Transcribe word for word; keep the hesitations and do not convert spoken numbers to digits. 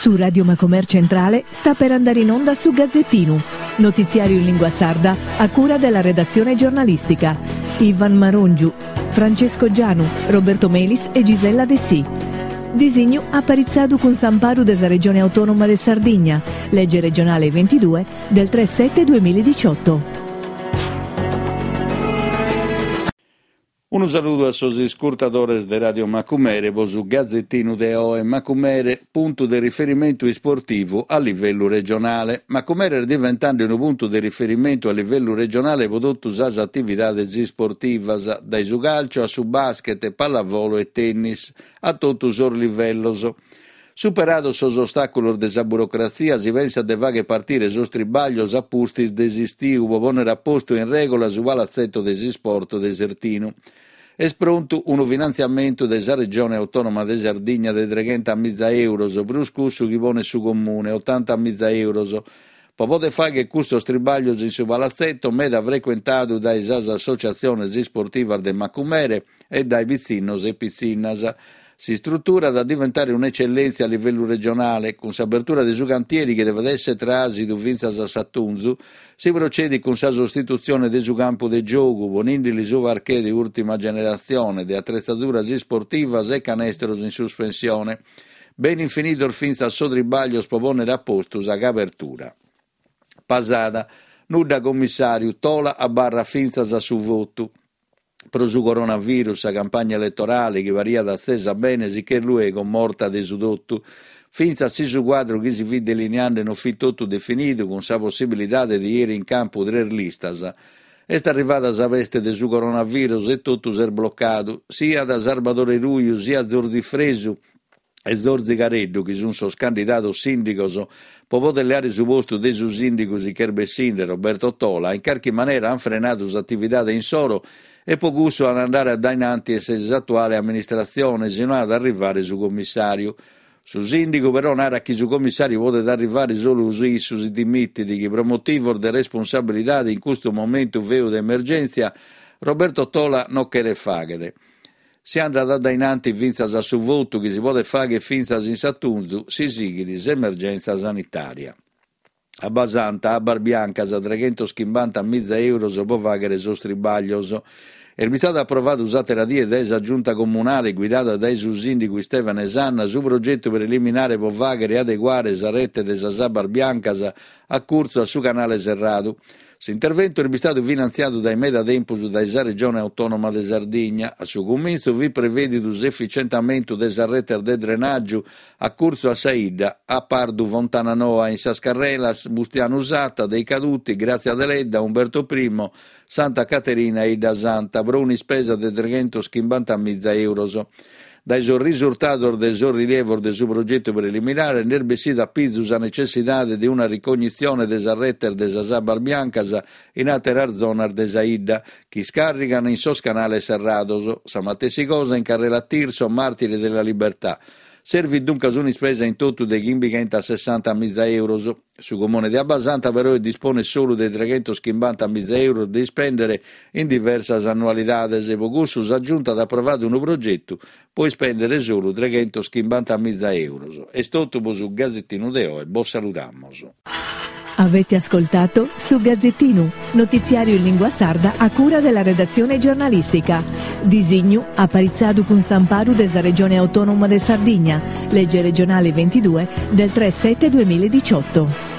Su Radio Macomer Centrale sta per andare in onda su Gazzettino, notiziario in lingua sarda a cura della redazione giornalistica. Ivan Marongiu, Francesco Gianu, Roberto Melis e Gisella De Sì. Disegno apparizzado con Samparu della Regione Autonoma de Sardigna, legge regionale ventidue del tre sette duemiladiciotto. Un saluto a tutti gli ascoltatori di Radio Macumere, su Gazzettino de O e Macumere, punto di riferimento sportivo a livello regionale. Macumere è diventando un punto di riferimento a livello regionale per tutte le attività sportive, dai su calcio a su basket, pallavolo e tennis, a tutti i livelli. Superato sos ostacoli della burocrazia, si pensa de vaghe partire sos tribaglios a pustis desistiu, per ponere a posto in regola su palazzetto desi sport desertino. È pronto un finanziamento della Regione Autonoma de Sardigna di trenta mila euro, più scusso chi pone su comune, ottanta mila euro. Per poter fare che questo tribaglios in su palazzetto, meda frequentato dai associazioni sportive de Macumere e dai pizzinos e pizzinas. Si struttura da diventare un'eccellenza a livello regionale, con l'apertura dei suoi cantieri che deve essere trasi da Vinzas a Sattunzu, si procede con la sostituzione del suo campo di gioco, ponendo le sue arche di ultima generazione, di attrezzature sportive e canestros in sospensione. Ben infinito il finza suo tribaglio spopone a posto a apertura. Pasada, nuda commissario, tola a barra finzas a su voto. Pro su coronavirus, a campagna elettorale che varia da stessa bene, sicché lui è con morta de sudotto, finza si su quadro che si fi delineando non fi tutto definito, con sa possibilità di ieri in campo tre listas. È arrivata sa peste de su coronavirus e tutto si è bloccato, sia da Salvatore Ruiu, sia Zorzi Fresu e Zorzi Careddu, che sono sos candidatos sindicos, per poter leare su posto dei su sindicos che erbessinde Roberto Tola, in qualche maniera hanno frenato l'attività in solo e pocusso ad andare a dainanti e se l'attuale amministrazione sino ad arrivare su commissario. Su sindico però nara chi su commissario vuole arrivare solo su issus dimittiti che per motivo di responsabilità in questo momento veo di emergenza Roberto Tola non chiede faghere. Si andrà da dainanti vinzas a su voto che si può fare finzas in Sattunzu si sigli emergenza sanitaria. A Basanta, a Barbiancas, a trecentocinquanta mila euro può fare sos tribaglios. È stato approvato usate la die desa giunta comunale guidata dai su sindico Stefano e Sanna su progetto per eliminare può fare e adeguare sa rete de sa Barbiancas a corso su canale serrato. L'intervento è stato finanziato dai Meda Tempus dalla Regione Autonoma de Sardigna. A suo comienzo vi prevede l'efficientamento della rete de drenaggio a corso a Saida, a Pardu, Fontananoa, in Sascarrelas, Bustiano Usata, dei Caduti, Grazia Deledda, Umberto I, Santa Caterina e da Santa, Bruni spesa di trecentocinquanta mila euro. Dai suo risultato del suo rilievo del suo progetto preliminare, nerbesi da Pizus a necessità di una ricognizione della rete della sa Barbiancas in alterar zona della Ida, che scaricano in sos canale serrato, samatessi cosa in carrella Tirso, martiri della libertà. Servi dunque una spesa in tutto dei chimbicenta sessanta mila euro. Su comune di Abbasanta però dispone solo dei trecentocinquanta mila euro di spendere in diverse annualità. Se Pogussus ha aggiunto ad approvato un progetto, puoi spendere solo trecentocinquanta mila euro. E tutto su Gazzettino de O e buon salutamos. Avete ascoltato su Gazzettino, notiziario in lingua sarda a cura della redazione giornalistica. Disegno apparizzado con Samparu della Regione Autonoma de Sardigna, legge regionale ventidue del tre sette duemiladiciotto.